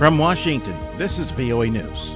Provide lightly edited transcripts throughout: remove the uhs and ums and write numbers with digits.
From Washington, this is VOA News.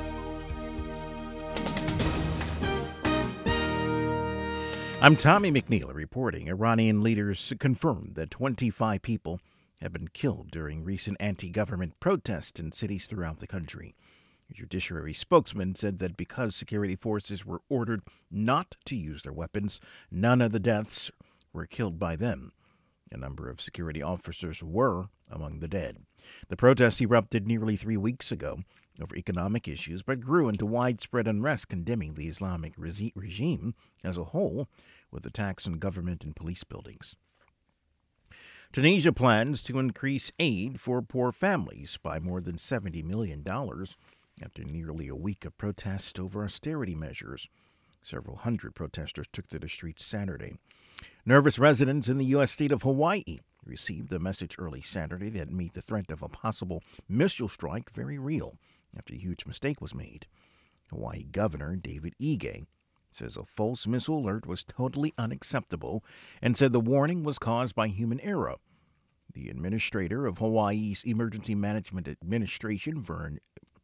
I'm Tommy McNeil reporting. Iranian leaders confirmed that 25 people have been killed during recent anti-government protests in cities throughout the country. A judiciary spokesman said that because security forces were ordered not to use their weapons, none of the deaths were killed by them. A number of security officers were among the dead. The protests erupted nearly 3 weeks ago over economic issues, but grew into widespread unrest condemning the Islamic regime as a whole, with attacks on government and police buildings. Tunisia plans to increase aid for poor families by more than $70 million after nearly a week of protest over austerity measures. Several hundred protesters took to the streets Saturday. Nervous residents in the U.S. state of Hawaii received a message early Saturday that made the threat of a possible missile strike very real after a huge mistake was made. Hawaii Governor David Ige says a false missile alert was totally unacceptable and said the warning was caused by human error. The administrator of Hawaii's Emergency Management Administration, Vern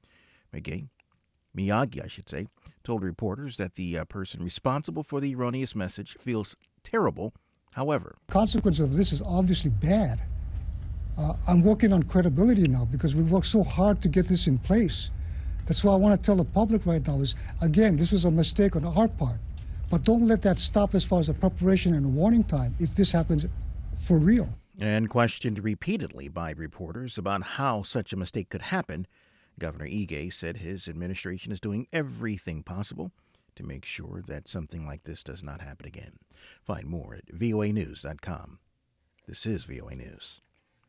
Miyagi, told reporters that the person responsible for the erroneous message feels terrible. However, the consequence of this is obviously bad. I'm working on credibility now because we've worked so hard to get this in place. That's why I want to tell the public right now is, again, this was a mistake on our part. But don't let that stop as far as the preparation and the warning time if this happens for real. And questioned repeatedly by reporters about how such a mistake could happen, Governor Ige said his administration is doing everything possible to make sure that something like this does not happen again. Find more at voanews.com. This is VOA News.